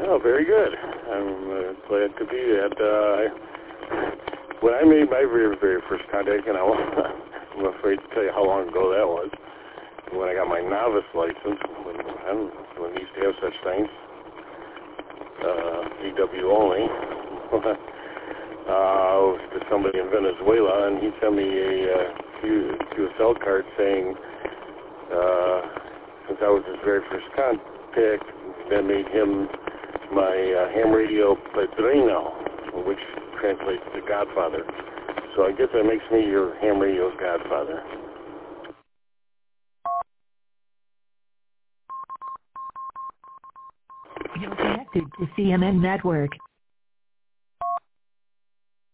Oh, very good. I'm glad to be that. When I made my very, very first contact, and I'm afraid to tell you how long ago that was, when I got my novice license, when we used to have such things, VW only, was to somebody in Venezuela, and he sent me a QSL card saying, since I was his very first contact, that made him my ham radio padrino, which translates to Godfather. So I guess that makes me your ham radio's Godfather. You're connected to CMN Network.